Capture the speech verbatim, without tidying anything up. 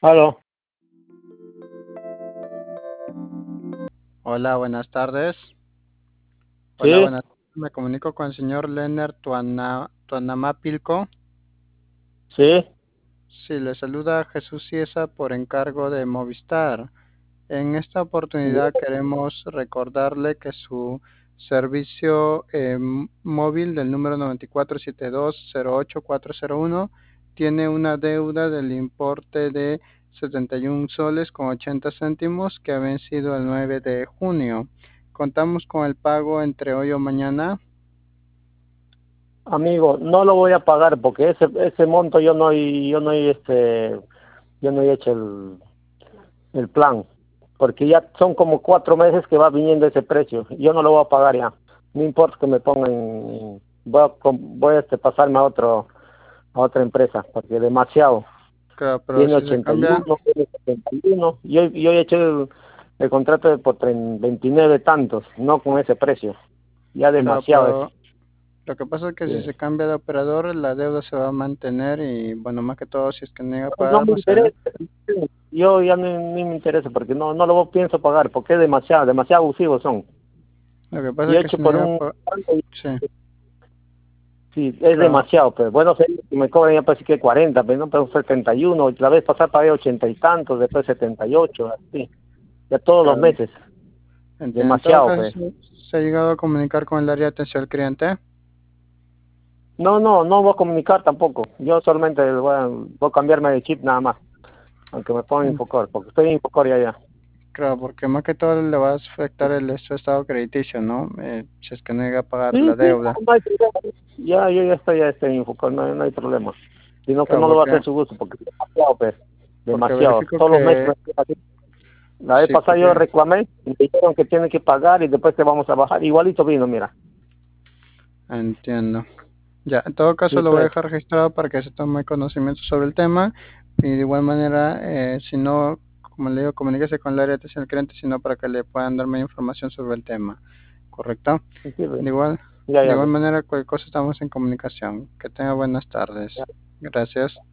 Aló, Hola, buenas tardes. Hola, sí, buenas tardes. Me comunico con el señor Leonard Tuana, Tuanamapilco. sí, Sí, le saluda Jesús Ciesa por encargo de Movistar. En esta oportunidad queremos recordarle que su servicio eh, m- móvil del número nueve cuatro siete dos cero ocho cuatro cero uno tiene una deuda del importe de setenta y uno soles con ochenta céntimos que ha vencido el nueve de junio. Contamos con el pago entre hoy o mañana. amigo, no lo voy a pagar porque ese ese monto yo no he- yo no he, este yo no he hecho el, el plan, porque ya son como cuatro meses que va viniendo ese precio. Yo no lo voy a pagar ya. No importa que me pongan, voy a com- voy a este, pasarme a otro a otra empresa porque demasiado. Claro, pero Tiene si se ochenta y cambia, uno, tiene setenta y uno. Yo yo he hecho el, el contrato de por tren- veintinueve tantos, no con ese precio. Ya claro, demasiado es. pero lo que pasa es que si Sí. se cambia de operador, la deuda se va a mantener y, bueno, más que todo, si es que niega a No pagar, me más adelante. interesa. Yo ya ni, ni me interesa porque no no lo pienso pagar porque es demasiado, demasiado abusivos son. Lo que pasa Y es que hecho si por niega a un pagar, sí, sí, es claro, demasiado, pero bueno, sé que me cobran ya parece que cuarenta, pero no, pero setenta y uno, la vez pasada pagué ochenta y tantos, después setenta y ocho, así, ya todos los claro. meses, Entiendo. En todo demasiado, caso, pues. se, se ha llegado a comunicar con el área de atención al cliente. No, no, no voy a comunicar tampoco. Yo solamente voy a, voy a cambiarme de chip nada más, aunque me pongan En- Infocor, porque estoy en Infocor ya ya. Claro, porque más que todo le va a afectar el, su estado crediticio, ¿no? Eh, si es que niega a pagar Sí, la sí, deuda. no hay problema. Ya, yo ya estoy ya estoy en Infocor, no, no hay problema. Sino que Claro, no lo va a porque, hacer su gusto, porque es demasiado, pues, porque demasiado. verifico Todos los meses me que queda así. La vez sí, pasada yo porque reclamé y me dijeron que tiene que pagar y después te vamos a bajar. Igualito vino, mira. entiendo. Ya, en todo caso Sí, lo voy a pues. dejar registrado para que se tome conocimiento sobre el tema y de igual manera, eh, si no, como le digo, comuníquese con el área de atención al cliente, sino para que le puedan dar más información sobre el tema, ¿correcto? Sí, pues. De igual, Ya, de ya, igual pues. manera, cualquier cosa estamos en comunicación. Que tenga buenas tardes. Gracias.